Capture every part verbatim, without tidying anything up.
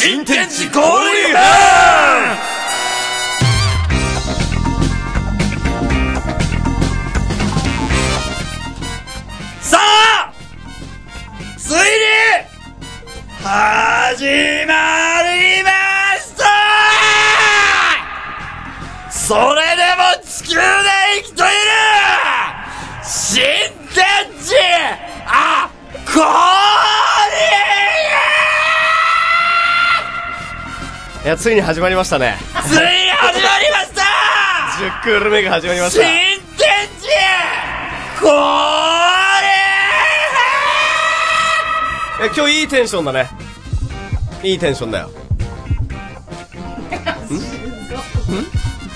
新天地降臨編。さあついに始まりました。それでも地球で生きている新天地あ降臨。 いや、ついに始まりましたね。 ついに始まりましたじゅうクール目が始まりました。 新天地降臨。 え、今日いいテンションだね。いいテンションだよ。んん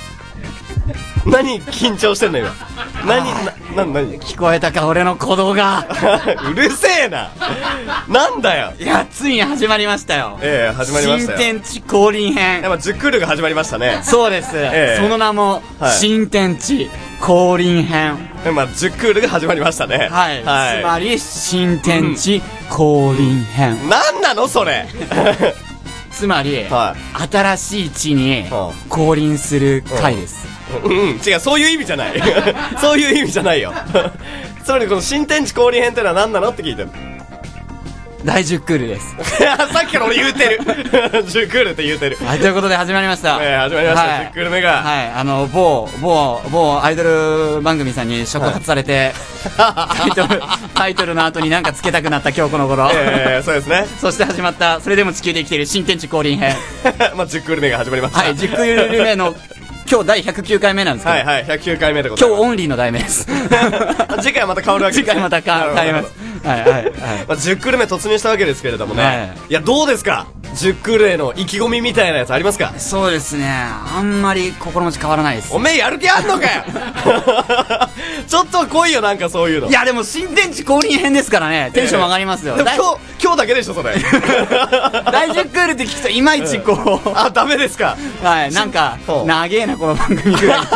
何緊張してんの今。何な、な、何聞こえたか俺の鼓動がうるせえな。なんだよ。 いや、ついに始まりましたよ。 ええ、始まりましたよ。 新天地降臨編。 やっぱじゅうクールが始まりましたね。 そうです、 ええ、 その名も、はい、新天地降臨編。 まあじゅうクールが始まりましたね。 はい、はい、つまり新天地降臨編、 うん、なんなのそれつまり、はい、新しい地に降臨する回です。 うん、うん、違う、そういう意味じゃないそういう意味じゃないよつまりこの新天地降臨編ってのは何なのって聞いてる。 第じゅうクールですさっきから俺言うてるじゅうクールって言うてる。 はい、ということで始まりました、 えー、始まりました、はい、じゅうクール目が、 はい、あの某某某アイドル番組さんに触発されて、はい、タイトルタイトルの後に何かつけたくなった今日この頃、 えー、そうですね。 そして始まったそれでも地球で生きている新天地降臨編まあじゅうクール目が始まりました。 はい、じゅうクール目の今日だいひゃくきゅうかいめなんですけど、 はいはい、ひゃくきゅうかいめでございます。 今日オンリーの題名です次回はまた変わるわけです。 次回また変わります。はいはいはい、 まあ、じゅうクール目突入したわけですけれどもね、はい、いやどうですか、じゅうクールへの意気込みみたいなやつありますか？ そうですね、あんまり心持ち変わらないです。 おめえやる気あんのかよちょっと来いよ、なんかそういうの。 いやでも新天地降臨編ですからね、テンション上がりますよ。 でも今日今日だけでしょそれだいじゅうクールって聞くといまいちこう、 うん、あ、ダメですか。 はい、なんか長えなこの番組ぐらい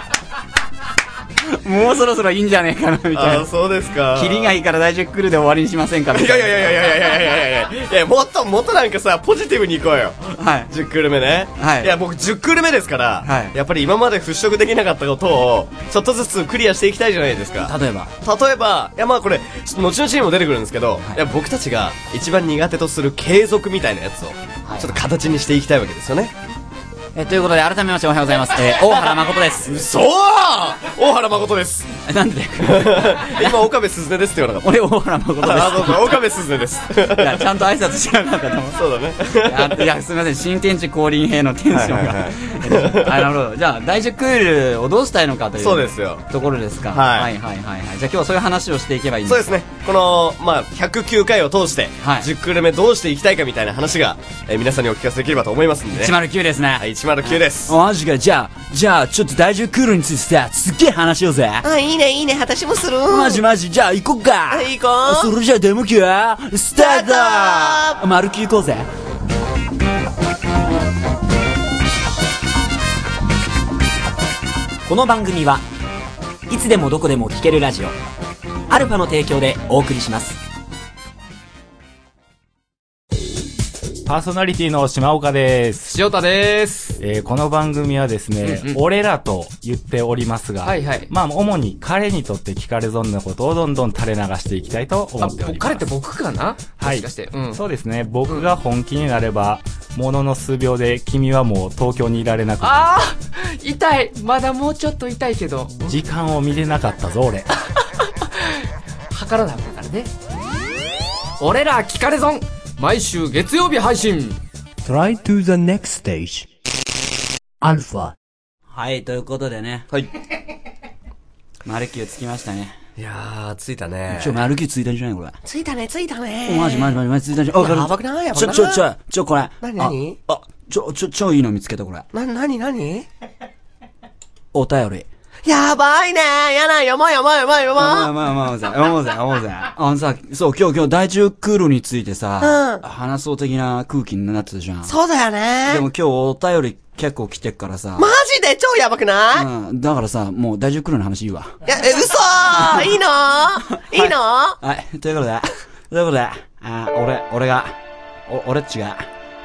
もうそろそろいいんじゃねえかなみたいな。 あ、そうですか。 キリがいいから大丈夫来るで終わりにしませんかみたいな。 いやいやいやいやいやいやいやいやいやいや、もっともっとなんかさポジティブにいこうよ。はい。じゅうクール目ね。はい。いや僕じゅうクール目ですから、はい、やっぱり今まで払拭できなかったことをちょっとずつクリアしていきたいじゃないですか。 例えば例えばいやまあこれ後々にも出てくるんですけど、はい、いや僕たちが一番苦手とする継続みたいなやつをちょっと形にしていきたいわけですよね。 えー、ということで改めましておはようございます、えー、大原誠です。 嘘ー、大原誠です。 なんで今岡部すずねですって言わなかった。 俺大原誠です。 あ、そうそう、岡部すずねですいやちゃんと挨拶しなかったと思う。 そうだね。 いやすみません、新天地降臨兵のテンションが、はいはいはい、あ、なるほど。じゃあだいじゅうクールをどうしたいのかというそうですよところですか。 はい、 はいはいはいはい。じゃあ今日はそういう話をしていけばいいんですか。そうですね、この、まあ、ひゃくきゅうかいを通して、はい、じゅうクール目どうしていきたいかみたいな話が、えー、皆さんにお聞かせできればと思いますんでね。 ひゃくきゅうですね。 はい、ひゃくきゅうです。 マジか。じゃあじゃあちょっとだいじゅうクールについてさすっげえ話しようぜ。 あ、いいねいいね、私もする。 マジマジ。じゃあ行こっか。 あ、行こう。 それじゃあデモキュアスタート。丸き行こうぜ。 この番組はいつでもどこでも聴けるラジオアルファの提供でお送りします。 パーソナリティの島岡です。 塩田です。 えー、この番組はですね、うんうん、俺らと言っておりますが、はいはい、まあ主に彼にとって聞かれ損なことをどんどん垂れ流していきたいと思っております。 彼って僕かな？ はい。 もしかして、うん、 そうですね。僕が本気になれば、ものの数秒で君はもう東京にいられなくなる。 あー、痛い。まだもうちょっと痛いけど。 時間を見れなかったぞ俺。 測らなかったからね。俺ら聞かれ損。毎週月曜日配信。 Try to the next stage. アルファ。 はい、ということでね。 はい。 丸きゅうつきましたね。 いやー、ついたね。 ちょ、丸きゅうついたんじゃないこれ。 ついたね、ついたね。 お、マジマジマジマジついたんじゃん。 やばくないやばくない。 ちょ、ちょ、ちょ、ちょ、これ。 なになに？ あ、ちょ、ちょ、超いいの見つけたこれ。 な、なになに？ お便り。 やばいねー。やだ、読もう読もう読もう読もう。 まあまあまあ、読もうぜ、読もうぜ。あのさ、そう、今日今日だいじゅうクールについてさ、うん、話そう的な空気になってたじゃん。 そうだよね。 でも今日お便り結構来てっからさ。 マジで超やばくない？ うん。だからさ、もうだいじゅうクールの話いいわ。 いや、え、嘘ーいいのいいの、 はい、はい。ということで、ということで、あ、俺、俺が、お、俺っちが、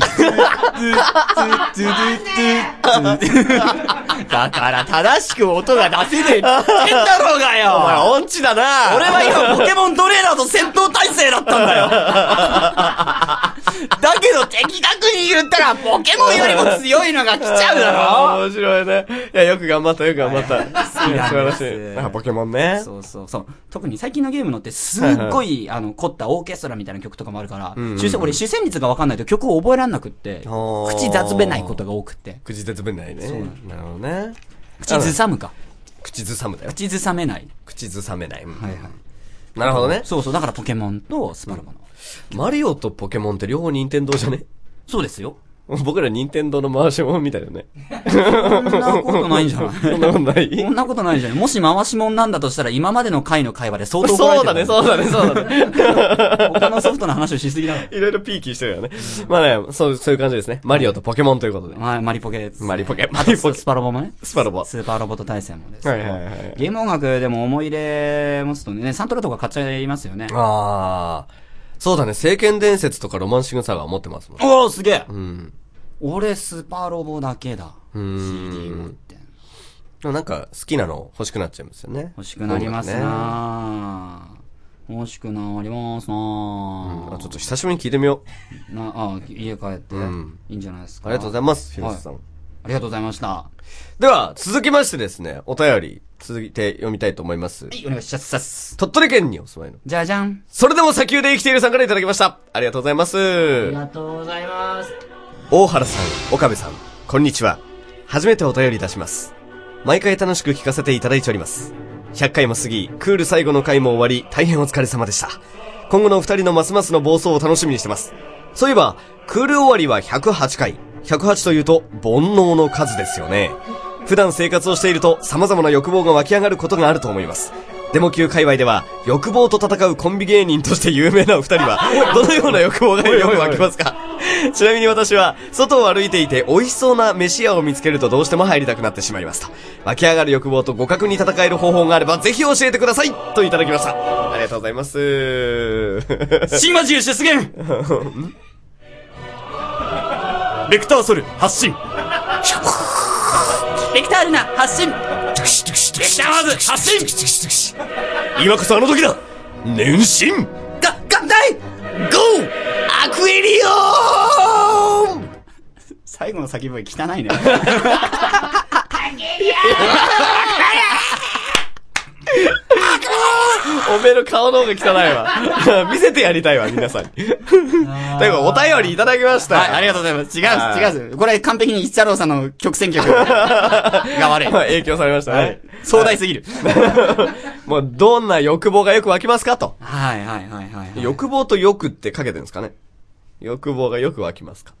だから正しく音が出せねえって言ってんだろうがよ。 お前音痴だな。 俺は今ポケモントレーナーと戦闘態勢だったんだよ。だけど的確に言ったらポケモンよりも強いのが来ちゃうだろ。 面白いね。いや、よく頑張った、よく頑張った。素晴らしい。あ、ポケモンね。 そうそうそう。特に最近のゲームのってすっごい、あの、凝ったオーケストラみたいな曲とかもあるから、うんうん、俺主旋律が分かんないと曲を覚えらんなくって、口雑べないことが多くって。 口雑べないね。そうなるほどね。 口ずさむか。 口ずさむだよ。 口ずさめない。 口ずさめない。はいはい。 なるほどね。 そうそう、だからポケモンとスパロボの。 うん、マリオとポケモンって両方任天堂じゃね？ そうですよ。 僕ら任天堂の回し物みたいだね。 そんなことないんじゃないそんなことないそんなことないじゃない。もし回し物なんだとしたら今までの回の会話で相当怒られてる。 そうだね、そうだね、そうだね。 他のソフトの話をしすぎだろ。 いろいろピーキーしてるよね。まあね、そう、そういう感じですね。マリオとポケモンということで。 はい、マリポケです。 マリポケ。 マリポケ。スパロボもね。 スパロボ。 スーパーロボット対戦もです。 はいはいはい。 ゲーム音楽でも思い入れ持つとね、サントラとか買っちゃいますよね。 ああ。そうだね、聖剣伝説とかロマンシングサガー持ってますもん。 おー、すげえ。 うん。 俺、スパロボだけだ。 うーん。シーディー 持って。でもなんか、好きなの欲しくなっちゃいますよね。 欲しくなりますなぁ。欲しくなりますなぁ、 うん。あ、ちょっと久しぶりに聞いてみよう。な、あ、家帰って。うん。いいんじゃないですか。 ありがとうございます、広瀬さん、はい。 ありがとうございました。 では、続きましてですね、お便り、続いて読みたいと思います。 はい、お願いします。 鳥取県にお住まいの。 じゃじゃん。 それでも砂丘で生きているさんからいただきました。ありがとうございます。 ありがとうございます。 大原さん、岡部さん、 こんにちは。初めてお便り出します。毎回楽しく聞かせていただいております。ひゃっかいも過ぎ、クール最後の回も終わり、大変お疲れ様でした。今後のお二人のますますの暴走を楽しみにしてます。そういえば、クール終わりはひゃくはちかい。ひゃくはちというと、煩悩の数ですよね。普段生活をしていると、様々な欲望が湧き上がることがあると思います。デモ級界隈では、欲望と戦うコンビ芸人として有名なお二人は、どのような欲望がよく湧きますか？ちなみに私は、外を歩いていて美味しそうな飯屋を見つけるとどうしても入りたくなってしまいますと。湧き上がる欲望と互角に戦える方法があれば、ぜひ教えてくださいといただきました。ありがとうございます。 新魔獣出現ベクターソル発進ベクタールナ発進ベクターマーズ発進今こそあの時だ年進が、合体ゴーアクエリオン最後の先声汚いね。 おめえの顔の方が汚いわ。見せてやりたいわ、皆さんに。というか、お便りいただきました。 はい、ありがとうございます。違う、違う。これ完璧に一太郎さんの曲選曲が悪い。 影響されましたね。はい、 壮大すぎる。 もう、どんな欲望がよく湧きますかと。 はい、はい、はい、はい。 欲望と欲ってかけてるんですかね。欲望がよく湧きますか。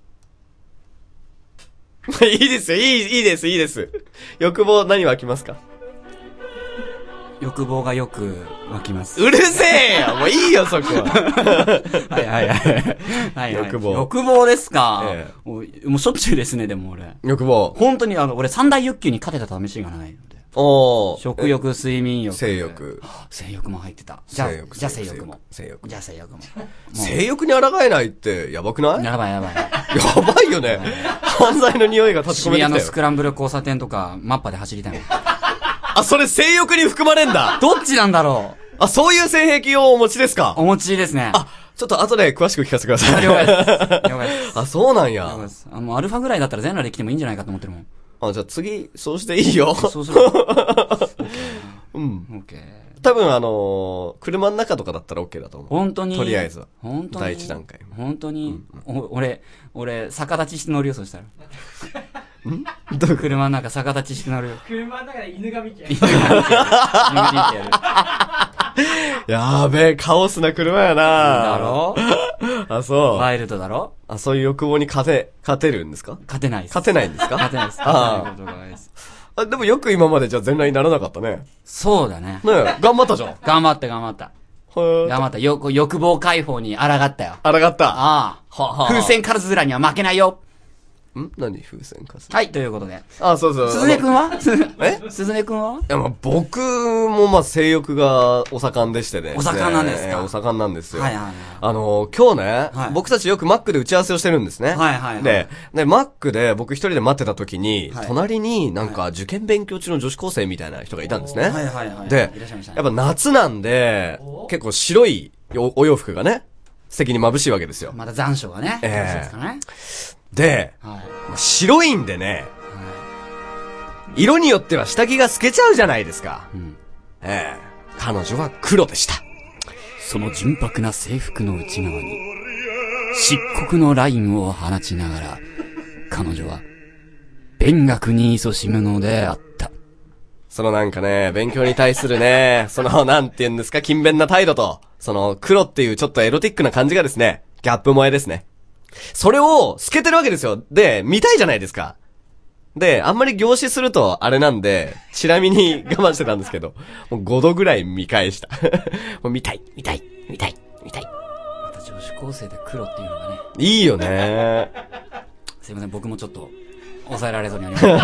いいですよ、いい、いいです、いいです。欲望何湧きますか？ 欲望がよく湧きます。 うるせえよもういいよ、そこは。 はいはいはい。はい、 欲望。 欲望ですか、ええ、もう、もうしょっちゅうですね、でも俺。 欲望。 本当にあの、俺三大欲求に勝てた試しがないので。 おー。 食欲、睡眠欲。 性欲。 性欲も入ってた。じゃあ、じゃあ性欲も。 性欲。 じゃあ性欲も。 性欲に抗えないってやばくない？ やばいやばい。 やばいよね。犯罪の匂いが立ち込めてきたよ。 渋谷のスクランブル交差点とか、マッパで走りたいもん。 あ、それ性欲に含まれんだ。 どっちなんだろう。 あ、そういう性癖をお持ちですか？ お持ちですね。 あ、ちょっと後で詳しく聞かせてください。 了解です。了解です。 あ、そうなんや。 了解です。あの、アルファぐらいだったら全裸で来てもいいんじゃないかと思ってるもん。 あ、じゃあ次、そうしていいよ。 そうする。 うん。 オッケー。 多分あのー、車の中とかだったら OK だと思う。 本当に。 とりあえずは。 本当に。 第一段階。 本当に。うん、お俺、俺、逆立ちして乗るよ、そしたら。 んどう車の中逆立ちして乗るよ。 車の中で犬神家。 犬神家。犬神家やる。 やーべえ、カオスな車やなだろあ、そう。 ワイルドだろあ、そういう欲望に勝て、勝てるんですか？ 勝てないです。 勝てないんですか？ 勝てないです。 ああ。あ、でもよく今までじゃあ全裸にならなかったね。 そうだね。 ねえ、頑張ったじゃん。 頑張った頑張った。頑張った。よ、欲望解放に抗ったよ。 抗った。 ああ。はは風船カルズラには負けないよ。 ん何風船カルズラ。 はい、ということで。 あ、そうそう。 鈴音くんはえ鈴音くんはいや、まあ、僕もまあ、性欲がお盛んでしてね。 お盛んなんですか？ お盛んなんですよ。 はいはいはい。 あの、今日ね、 はい、 僕たちよくマックで打ち合わせをしてるんですね。 はいはいはい。 で、で、マックで僕一人で待ってた時に、 はい、 隣になんか受験勉強中の女子高生みたいな人がいたんですね。 はいはいはい。 で、やっぱ夏なんで、結構白い お, お洋服がね、素敵に眩しいわけですよ。 また残暑がね。 ええーね、 で、はい、白いんでね、はい、色によっては下着が透けちゃうじゃないですか。うん、ええー、彼女は黒でした。 その純白な制服の内側に、漆黒のラインを放ちながら、彼女は、勉学に勤しむのであった。 そのなんかね、勉強に対するね、その、なんて言うんですか、勤勉な態度と、その、黒っていうちょっとエロティックな感じがですね、ギャップ萌えですね。それを透けてるわけですよ。で、見たいじゃないですか。で、あんまり凝視するとあれなんで、チラ見に我慢してたんですけど、もうごどぐらい見返した。もう見たい、見たい、見たい、見たい。 また女子高生で黒っていうのがね。 いいよね。 すいません、僕もちょっと、抑えられそうになりました。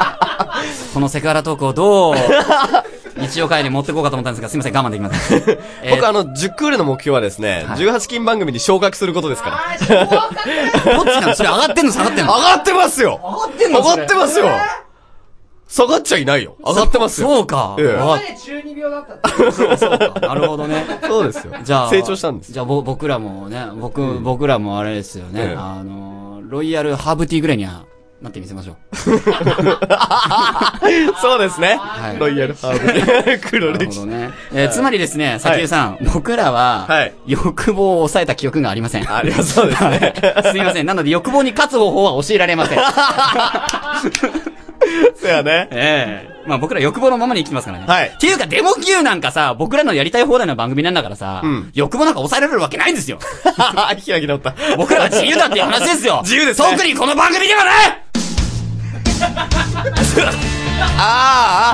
このセクハラトークをどう、日曜会に持ってこうかと思ったんですが、すいません、我慢できません。 えー、僕あの、じゅうクールの目標はですね、はい、じゅうはち金番組に昇格することですから。 どっちなの？それ上がってんの下がってんの？ 上がってますよ！ 上がってんの？ 上がってますよ！下がっちゃいないよ。上がってますよ。 そうか。 ええ。今まで中二病だったって。 そうそうか。なるほどね。 そうですよ。 じゃあ、 成長したんです。 じゃあ、ぼ、僕らもね、僕、うん、僕らもあれですよね。ええ、あの、ロイヤルハーブティーぐらいにはなってみせましょう。 そうですね。 はい、 ロイヤルハーブ。黒歴史。 ね。えー、つまりですね、さきゆさん、はい、僕らは、はい、欲望を抑えた記憶がありません。 あります、そうですね。 すいません。なので欲望に勝つ方法は教えられません。 そうやね。 ええー。まあ僕ら欲望のままに生きてますからね。 はい。 っていうか、デモ Q なんかさ、僕らのやりたい放題の番組なんだからさ、うん、欲望なんか抑えられるわけないんですよ。 開き直った。 僕らは自由だっていう話ですよ。 自由ですね。 特にこの番組ではないああ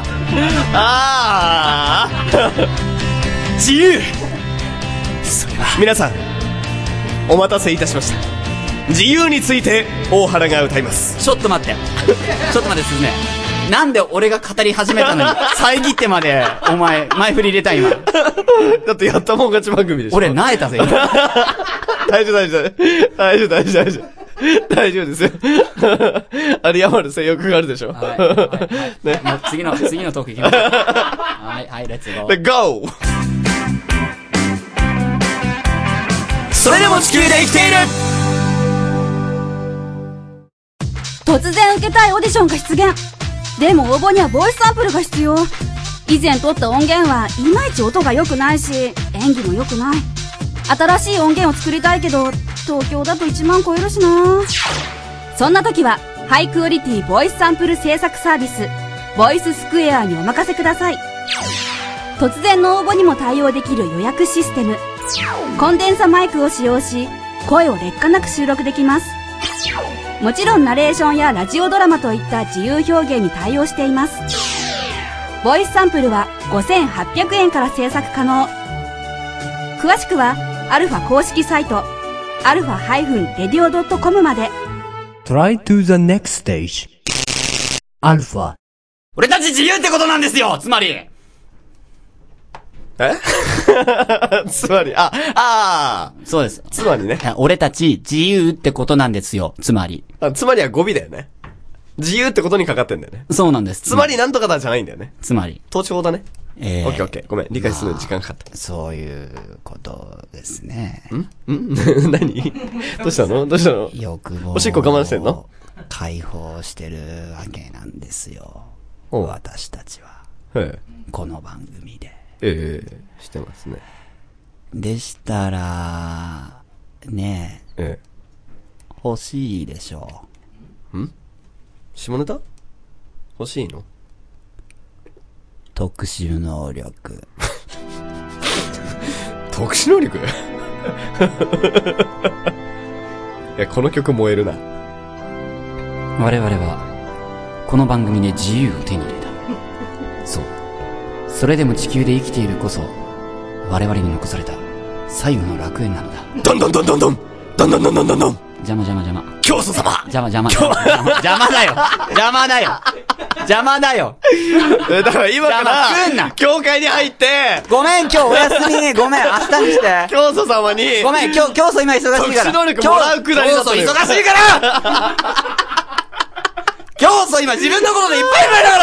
ああ自由それは皆さんお待たせいたしました。自由について大原が歌います。 ちょっと待ってちょっと待ってですね。なんで俺が語り始めたのに遮ってまでお前前振り入れた今。だってやったもん勝ち番組でしょ。 俺萎えたぜ今。 大丈夫大丈夫大丈夫大丈夫大丈夫大丈夫ですよ。あれ山る性欲があるでしょ。はい、はいはいね、 もう次の次のトークいきましょう。はいはいレッツゴー。 ゴー。それでも地球で生きている。 突然受けたいオーディションが出現。でも応募にはボイスサンプルが必要。以前撮った音源はいまいち音が良くないし演技も良くない。新しい音源を作りたいけど東京だといちまん超えるしな。そんな時はハイクオリティボイスサンプル制作サービスボイススクエアにお任せください。突然の応募にも対応できる予約システム。コンデンサマイクを使用し声を劣化なく収録できます。もちろんナレーションやラジオドラマといった自由表現に対応しています。ボイスサンプルはごせんはっぴゃくえんから制作可能。詳しくはアルファ公式サイトアルファレディオドットコムまで。 Try to the next stage アルファ。 俺たち自由ってことなんですよ。つまりえつまり、あ、ああ。 そうです。 つまりね。 俺たち自由ってことなんですよ。つまり。 あ、つまりは語尾だよね。自由ってことにかかってんだよね。 そうなんです。 つまりなんとかだじゃないんだよね。 つまり。 統治法だね。 ええー。 オッケーオッケー。ごめん。理解するのに時間かかった。 そういうことですね。 んん何どうしたのどうしたの欲望。 おしっこ我慢してんの解放してるわけなんですよ。私たちは。 へえ。 この番組で。 ええー、してますね。 でしたら、ねえ、ええ、 欲しいでしょう。ん？下ネタ？欲しいの？ 特殊能力。 特殊能力？いや、この曲燃えるな。 我々は、この番組で自由を手に入れた。そう。それでも地球で生きているこそ我々に残された最後の楽園なのだ。 どんどんどんどんどんどんどんどんどんどんどん邪魔邪魔邪魔教祖様邪魔邪魔邪魔邪魔だよ邪魔だよ邪魔だよだから今から教会に入ってごめん今日お休みねごめん明日にして教祖様にごめん今日教祖今忙しいから特殊能力もらうくらいだったのよ。 教祖忙しいから教祖今自分のことでいっぱいいっぱいだ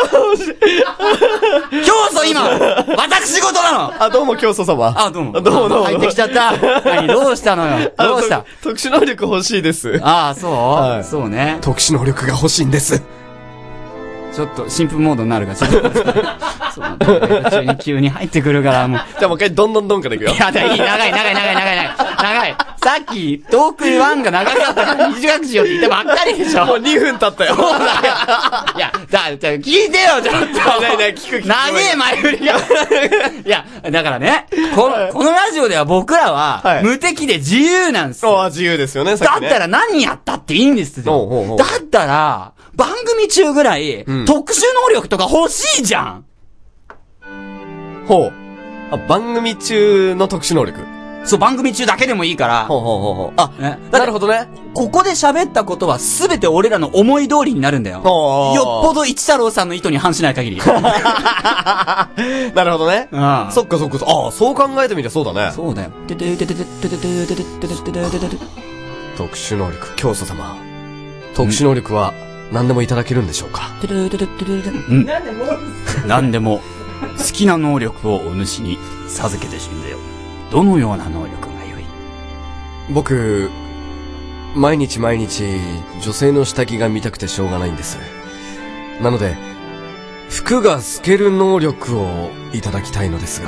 から教祖今私事なの。 あ、どうも教祖様。 あ、どうも。 どうもどうも。 入ってきちゃった。何どうしたのよ。どうした？ 特殊能力欲しいです。 ああ、そう、 はい、 そうね。 特殊能力が欲しいんです。 ちょっと、新婦モードになるから、ちょっと。そうなんだ。中に急に入ってくるから、もう。 じゃあもう一回、どんどんどんからいくよ。 いや、だいい、長い、長い、長い、長い、長い。長い。さっき、トークワンが長かったから短くしようって言ったばっかりでしょ。 もうにふん経ったよ。 そうだよ。いや、だ、じゃ聞いてよ、ちょっと。 ないない、聞く聞く。 長え前振りが。いや、だからね、この、このラジオでは僕らは、無敵で自由なんですよ。 そう、自由ですよね、さっきね。 だったら何やったっていいんですよ。 ほうほうほう。 だったら、番組中ぐらい、うん、特殊能力とか欲しいじゃん。 ほう。あ、番組中の特殊能力。 そう、番組中だけでもいいから。 ほうほうほうほう。あ、 ね、 なるほどね。 ここで喋ったことはすべて俺らの思い通りになるんだよ。よっぽど一太郎さんの意図に反しない限り。 なるほどね。 うん。 そっかそっか。ああ、そう考えてみてそうだね。 そうだよ。ててててててててててててててて。 特殊能力、教祖様。特殊能力は何でもいただけるんでしょうか。 ててててててて。うん。何でも何でも好きな能力をお主に授けて死んだよ。どのような能力が良い？ 僕、 毎日毎日女性の下着が見たくてしょうがないんです。なので服が透ける能力をいただきたいのですが。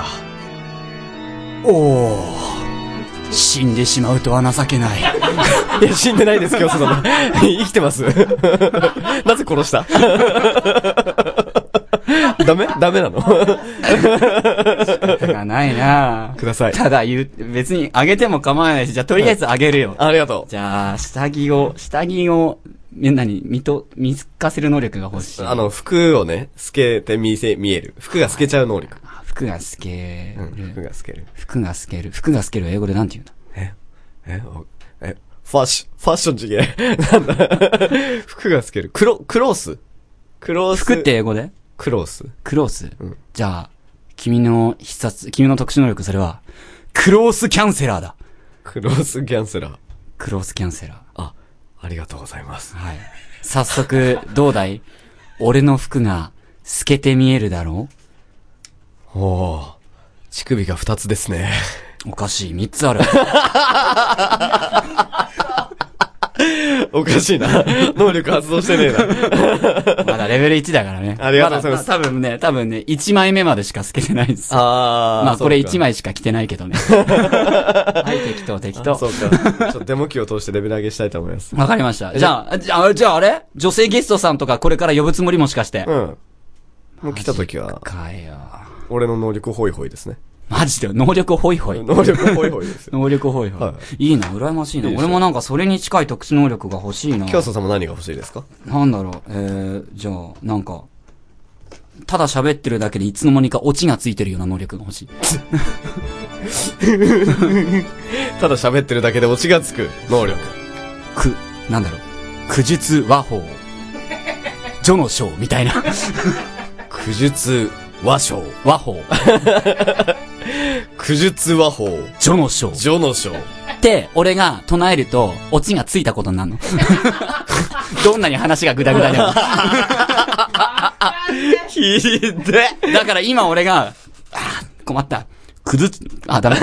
おー、死んでしまうとは情けない。 いや、死んでないです、教祖様。生きてます。なぜ殺した？ダメ？ダメなの？ がないな。 ください。 ただ言う、別にあげても構わないし、じゃあとりあえずあげるよ。 ありがとう。 じゃあ、下着を、下着を、みんなに見と、見透かせる能力が欲しい。 あの、服をね、透けて見せ、見える。服が透けちゃう能力。 服が透ける、 うん。服が透ける。 服が透ける。服が透ける英語でなんて言うんだ？ えええファッション、ファッションちげえ。なんだ服が透ける。クロ、クロースクロース。 服って英語で？ クロース。 クロース、 うん、 じゃあ、君の必殺、君の特殊能力それは、クロースキャンセラーだ。 クロースキャンセラー。 クロースキャンセラー。 あ、ありがとうございます。 はい。早速、どうだい？俺の服が透けて見えるだろう？おー、乳首が二つですね。 おかしい、三つある。 おかしいな。能力発動してねえな。 まだレベルいちだからね。 ありがとうございます。 ま、多分ね、多分ね、いちまいめまでしか透けてないです。 あー。 まあこれいちまいしか着てないけどね。はい、適当適当。 そうか。ちょっとデモ機を通してレベル上げしたいと思います。 わかりました。じゃあ、じゃあ、じゃああれ？女性ゲストさんとかこれから呼ぶつもりもしかして。 うん。もう来た時は。 かよ。 俺の能力ホイホイですね。 マジで能力ホイホイ。 能力ホイホイですよ。 能力ホイホイ。はい、いいな、羨ましいな。いい俺もなんかそれに近い特殊能力が欲しいな。 教祖様何が欲しいですか？ なんだろう、えー、じゃあ、なんか、ただ喋ってるだけでいつの間にかオチがついてるような能力が欲しい。 ただ喋ってるだけでオチがつく能力。 く、なんだろう、苦術和法。序の章みたいな。 苦術和章。 和法。 苦術和法。 序の章。 序の章。 って、俺が唱えると、オチがついたことになるの。どんなに話がグダグダでも。 ひで。 だから今俺が、あ困った。くずつ、あ、ダメ。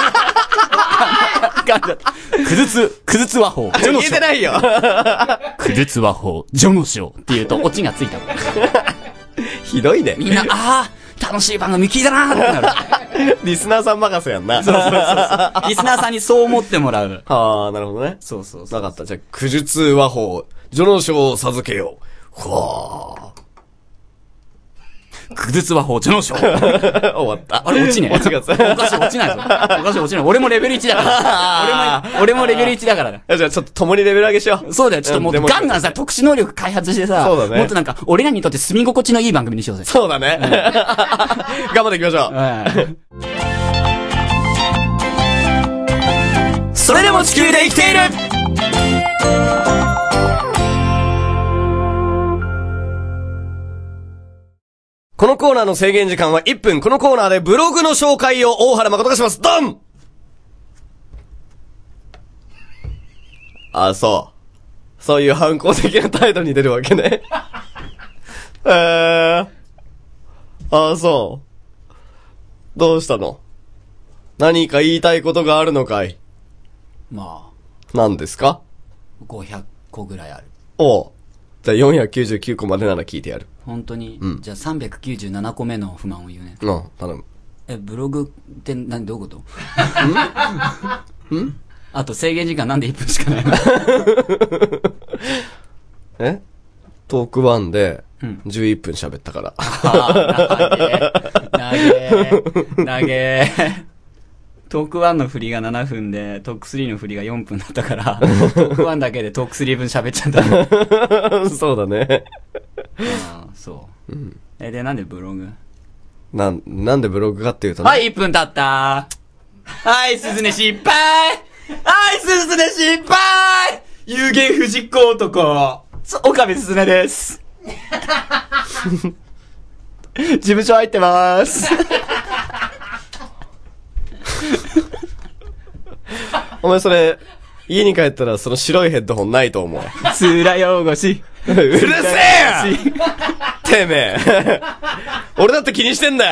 くずつ、くずつ和法。 言えてないよ。 くずつ和法、序の章って言うと、オチがついたこと。 ひどいね。 みんな、あー、楽しい番組聞いたなーってなる。 リスナーさん任せやんな。 そうそうそうそう。リスナーさんにそう思ってもらう。 はあ、なるほどね。 そうそうそう。 なかった。じゃあ、苦術和法、序の章を授けよう。はあ。 苦術和法、序の章。終わった。 あれ、落ちねえ。 落ちがつ。 おかしい、落ちないぞ。おかしい、落ちない。俺もレベルいちだから。俺も、俺もレベルいちだからだ。 じゃあ、ちょっと共にレベル上げしよう。 そうだよ。ちょっともう、ガンガンさ、特殊能力開発してさ。 そうだね。 もっとなんか、俺らにとって住み心地のいい番組にしようぜ。 そうだね。頑張っていきましょう。それでも地球で生きている。 このコーナーの制限時間はいっぷん。このコーナーでブログの紹介を大原誠がします。ドン！あ、そう。そういう反抗的な態度に出るわけね。えー。あ、そう。どうしたの？何か言いたいことがあるのかい？ まあ。 何ですか？ ごひゃっこぐらいある。 おう。じゃあよんひゃくきゅうじゅうきゅうこまでなら聞いてやる。 本当に、 うん、 じゃあさんびゃくきゅうじゅうななこめの不満を言うね。 うん、頼む。 え、ブログって何、どういうことんんあと制限時間なんでいっぷんしかないのえトークワンでじゅういっぷん喋ったから。 あー、なげー。なげー。なげー。トークワンの振りがななふんで、トークスリーの振りがよんぷんだったから、トークワンだけでトークスリー分喋っちゃった。 そうだね。 ああ、そう。うん、え、で、なんでブログなん、なんでブログかっていうとね。 はい、いっぷん経ったはい、すずね失敗はい、すずね失敗有言不実行男、岡部すずねです。事務所入ってまーす。 お前それ、家に帰ったらその白いヘッドホンないと思う。 つらよごし。 うるせえよててめえ。俺だって気にしてんだよ。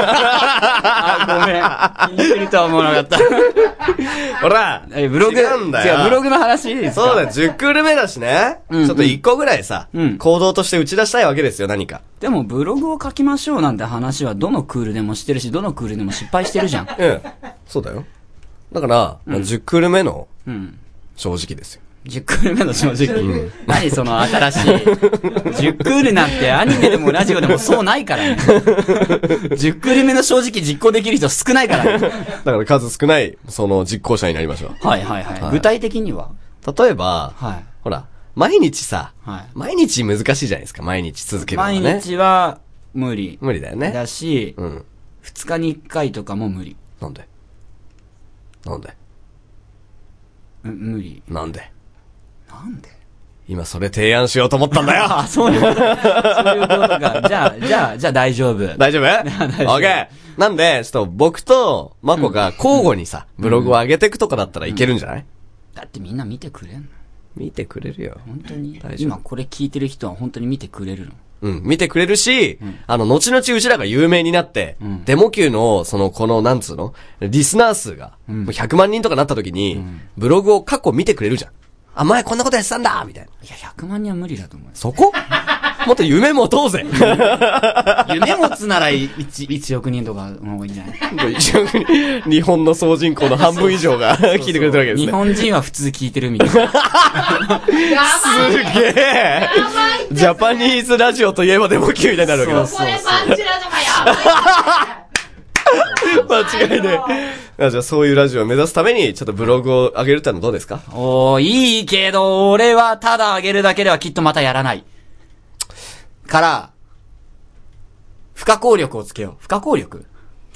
あ、ごめん。気にしてるとは思わなかった。 ほら、 え、ブログ、 違うんだよ。 違う、ブログの話ですか？ そうだよ、じゅっクール目だしね。うんうん、ちょっといっこぐらいさ、うん、行動として打ち出したいわけですよ、何か。 でも、ブログを書きましょうなんて話は、どのクールでもしてるし、どのクールでも失敗してるじゃん。 うん。そうだよ。だから、うん、じゅっクール目の、正直ですよ。 じゅっクール目の正直。うん、何その新しい。じゅっクールなんてアニメでもラジオでもそうないからね。じゅっクール目の正直実行できる人少ないからね。 だから数少ない、その実行者になりましょう。 はいはいはい。はい、具体的には例えば、はい、ほら、毎日さ、はい、毎日難しいじゃないですか、毎日続けるのはね。 毎日は無理。 無理だよね。 だし、うん、ふつかにいっかいとかも無理。 なんでなんでう無理。 なんでなんで今それ提案しようと思ったんだよ。 あ、そういうこと。そういうことか。じゃあ、じゃあ、じゃあ大丈夫。 大丈夫？オッケー。なんで、ちょっと僕とマコが交互にさ、うん、ブログを上げていくとかだったらいけるんじゃない？うん、 だってみんな見てくれんの？ 見てくれるよ。 本当に今これ聞いてる人は本当に見てくれるの？ うん、見てくれるし、うん、あの、後々うちらが有名になって、うん、デモ級の、その、この、なんつうのリスナー数が、うん、もうひゃくまんにんとかなった時に、うん、ブログを過去見てくれるじゃん。あ、前こんなことやってたんだみたいな。 いや、ひゃくまんにんは無理だと思う。 そこもっと夢持とうぜ。 夢持つならいちおくにんとかの方がいいんじゃない？ いちおくにん。日本の総人口の半分以上が聞いてくれてるわけですね。 日本人は普通聞いてるみたいな。 すげえ。ジャパニーズラジオといえばデモ級みたいになるわけだ。 そうそうそう。ここでパンチラとかや間違いねえ。じゃあそういうラジオを目指すために、ちょっとブログを上げるってのはどうですか？ おー、いいけど、俺はただ上げるだけではきっとまたやらない。から、不可抗力をつけよう。不可抗力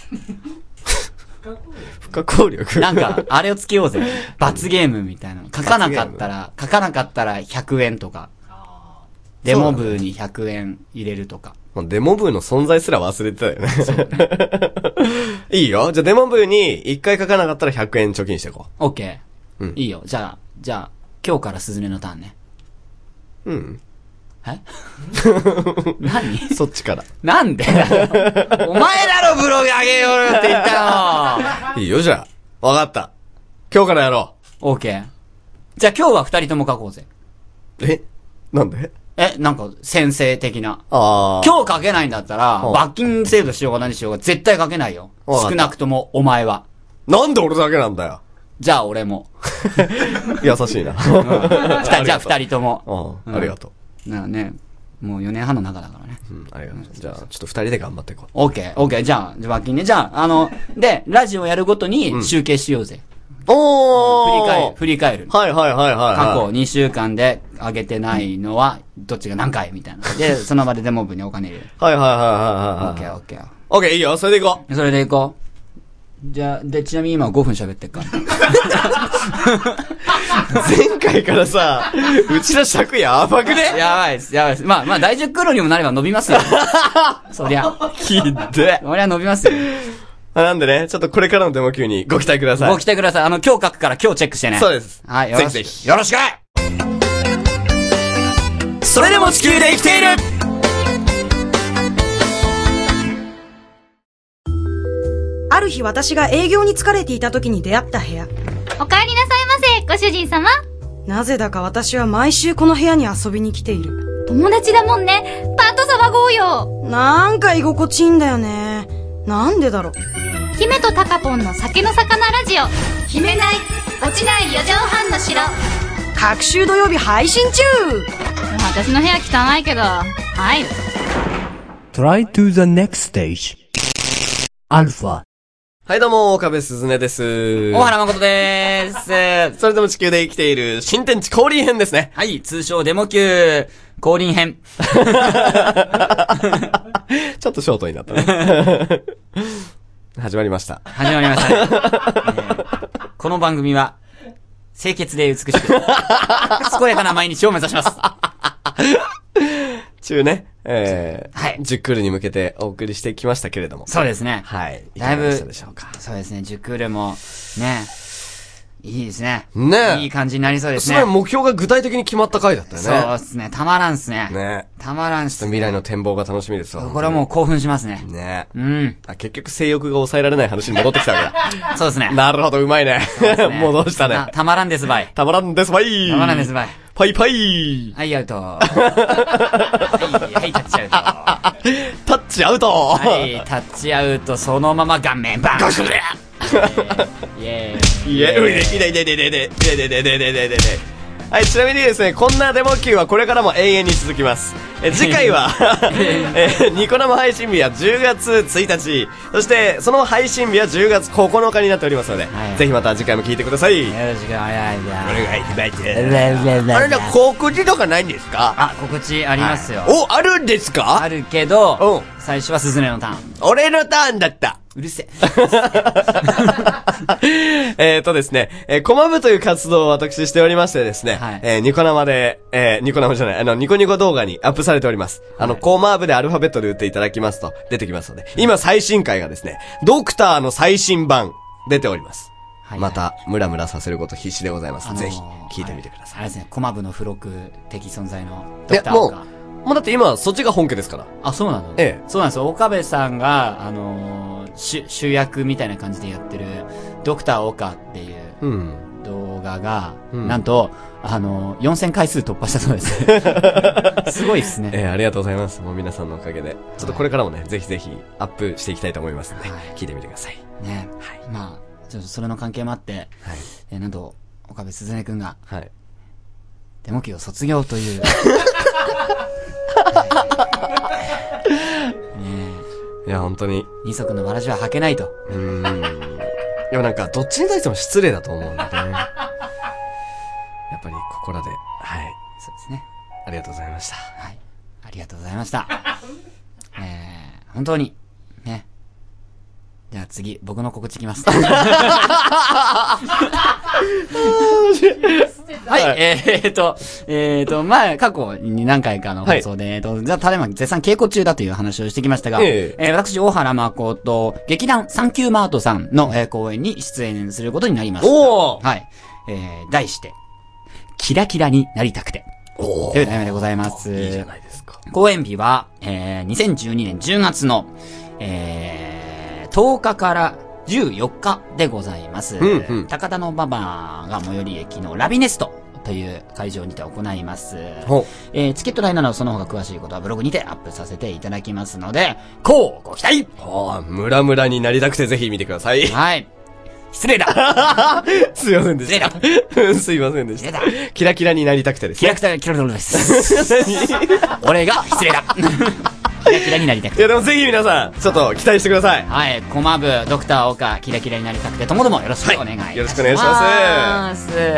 不可抗力なんか、あれをつけようぜ。罰ゲームみたいなの。書かなかったら、書かなかったらひゃくえんとか。デモ部にひゃくえん入れるとか。 デモ部の存在すら忘れてたよね。そうね。いいよ。じゃあデモ部にいっかい書かなかったらひゃくえん貯金していこう。オッケー。うん。いいよ。じゃあ、じゃあ、今日からスズメのターンね。 うん。 え何そっちから。 なんでお前だろブログ上げようって言ったの。いいよ、じゃあ。わかった。今日からやろう。オッケー。じゃあ今日は二人とも書こうぜ。 えなんでえ、なんか、先生的な。 ああ。 今日書けないんだったら、罰金制度しようが何しようが絶対書けないよ。少なくとも、お前は。 なんで俺だけなんだよ。 じゃあ俺も。 優しいな。うん、 じゃあ二人とも。 ああ、ありがとう。なね、もうよねんはんの中だからね。 うん、ありがとう。じゃあ、ちょっと二人で頑張っていこう。 オッケー、オッケー。じゃあ、罰金ね。じゃあ、あの、で、ラジオやるごとに集計しようぜ。 おー振り返る。振り返る。 はいはいはいはい。 過去にしゅうかんで上げてないのは、どっちが何回みたいな。で、その場でデモ部にお金入れる。 はいはいはいはいはい。 オッケーオッケー。 オッケーいいよ、それでいこう。それでいこう。じゃあ、で、ちなみに今ごふん喋ってっから。 前回からさ、うちら尺やばくね？ やばいです、やばいです。まあまあ、大十黒にもなれば伸びますよ。そりゃ。 ひで。 そりゃ伸びますよ。 なんでね、ちょっとこれからのデモ級にご期待ください。 ご期待ください。あの、今日書くから今日チェックしてね。 そうです。 はい、 よろしく。ぜひぜひ。 よろしくそれでも地球で生きているある日私が営業に疲れていた時に出会った部屋。 お帰りなさいませ、ご主人様。 なぜだか私は毎週この部屋に遊びに来ている。 友達だもんね。パート騒ごうよ。 なんか居心地いいんだよね。なんでだろう。 姫とタカポンの酒の魚ラジオ。姫ない落ちない四畳半の城。 各週土曜日配信中。 私の部屋汚いけど入る。 Try to the next stage アルファ。 はいどうも、岡部すずねです。 大原誠でーす。 それでも地球で生きている新天地降臨編ですね。 はい、通称デモ級降臨編。 ちょっとショートになったね。始まりました。 始まりました、ねえー。この番組は、清潔で美しく、健やかな毎日を目指します。 中ね、えー、 はい。 じゅっクールに向けてお送りしてきましたけれども。 そうですね。 はい。 だいぶ、 いかがでしたでしょうか。 そうですね、じゅっクールも、ね、 いいですね。 ねいい感じになりそうですね。 すごい目標が具体的に決まった回だったよね。 そうですね。たまらんっすね。 ねたまらんっすね。 未来の展望が楽しみですわ。 これはもう興奮しますね。 ねうん。 あ、結局性欲が抑えられない話に戻ってきたわけだ。 そうですね。 なるほど、うまいね。戻したね。 たまらんですばい。 たまらんですばい。 たまらんですばい。 パイパイ。 はい、アウト。はい、はい、タッチアウト。 タッチアウト。 はい、タッチアウト、そのまま顔面バン。ガシュレイェーイ。 イェーイ。ういで、いで、いで、いで、いで、いで、いで、いで、いで、いで、いで。はい、ちなみにですね、こんなデモ級はこれからも永遠に続きます。え、次回は、え、ニコ生配信日はじゅうがつついたち、そしてその配信日はじゅうがつここのかになっておりますので、はい、ぜひまた次回も聞いてください。よろしくお願いします。お願いします。あれだ、告知とかないんですか？ あ、告知ありますよ。 はい、お、あるんですか？ あるけど、最初はスズネのターン。 俺のターンだった。 うるせえ。えっとですね、えー、コマ部という活動を私しておりましてですね、はい、えー、ニコ生で、えー、ニコ生じゃない、あの、ニコニコ動画にアップされております。はい、あの、コマ部でアルファベットで打っていただきますと出てきますので、今最新回がですね、ドクターの最新版出ております。はいはい、また、ムラムラさせること必死でございます。あのー、ぜひ、聞いてみてください。 あれですね、コマ部の付録的存在のドクターが。 いや、もう、もうだって今、そっちが本家ですから。 あ、そうなの？ ええ。 そうなんですよ。岡部さんが、あのー、主、主役みたいな感じでやってる、ドクター岡っていう動画が、うん、なんと、あのー、よんせんかいすう突破したそうです。すごいですね。 ええ、ありがとうございます。もう皆さんのおかげで。ちょっとこれからもね、はい、ぜひぜひアップしていきたいと思いますので、はい、聞いてみてください。 ね。はい。まあ、ちょっとそれの関係もあって、はい、えー、なんと、岡部すずねくんが、はい。デモ級を卒業という。ねえ。いや、本当に。 二足のわらじは履けないと。 うーん。でもなんか、どっちに対しても失礼だと思うんでね。やっぱり、ここらで、はい。 そうですね。 ありがとうございました。 はい。ありがとうございました。えー、本当に、ね。じゃあ次、僕の告知いきます。はい、えーっと、えーっと、前、過去に何回かの放送で、はい、えーっと、じゃあ、ただいま絶賛稽古中だという話をしてきましたが、えー、えー、私、大原誠、劇団サンキューマートさんの、えー、公演に出演することになりました。 おー、 はい。えー、題して、キラキラになりたくて。 おー。 という題名でございます。 いいじゃないですか。 公演日は、えー、にせんじゅうにねんじゅうがつの、えー、とおかからじゅうよっかでございます。うんうん、高田の馬場が最寄り駅のラビネストという会場にて行います。えー、チケット代などその他詳しいことはブログにてアップさせていただきますので、こうご期待。 はあ、ムラムラになりたくてぜひ見てください。 はい。失礼だすいませんでした。失礼だすいませんでした。キラキラになりたくてですね。キラキラ、キラキラです。俺が失礼だキラキラになりたくて。 いやでもぜひ皆さん、ちょっと期待してください。 はい。コマ部、ドクター岡、キラキラになりたくて、ともどもよろしくお願いします。はい、 よろしくお願いします。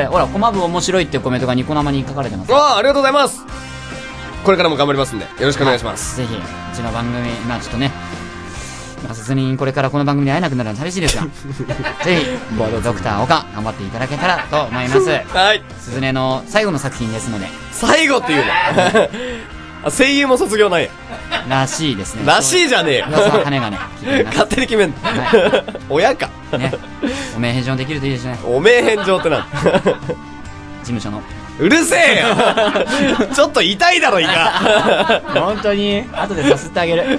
ほら、コマ部面白いっていうコメントがニコ生に書かれてます。 ああ、ありがとうございます。これからも頑張りますんで、よろしくお願いします。 ぜひ、うちの番組、まあちょっとね、まあ、さすがにこれからこの番組で会えなくなるのは寂しいですが、ぜひ、ドクター岡、頑張っていただけたらと思います。 はい。 すずねの最後の作品ですので。 最後っていうの声優も卒業ないらしいですね。 らしいじゃねえよ。 金がね、 勝手に決めんの。はい、親か。 ね。お名返上できるといいですね。 お名返上ってなん事務所の。 うるせえよちょっと痛いだろ、胃が。 本当に後でさすってあげる。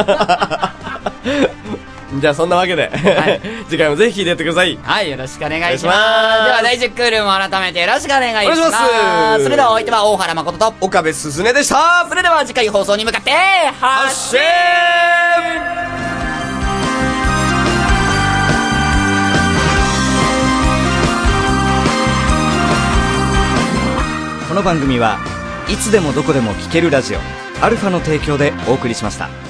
じゃあそんなわけで、はい、次回もぜひ聞いてやってください。 はい、よろしくお願いします。ではだいじゅっクールも改めてよろしくお願いします。お願いします。それではお相手は大原誠と岡部すずねでした。 それでは次回放送に向かって発信。 この番組はいつでもどこでも聴けるラジオアルファの提供でお送りしました。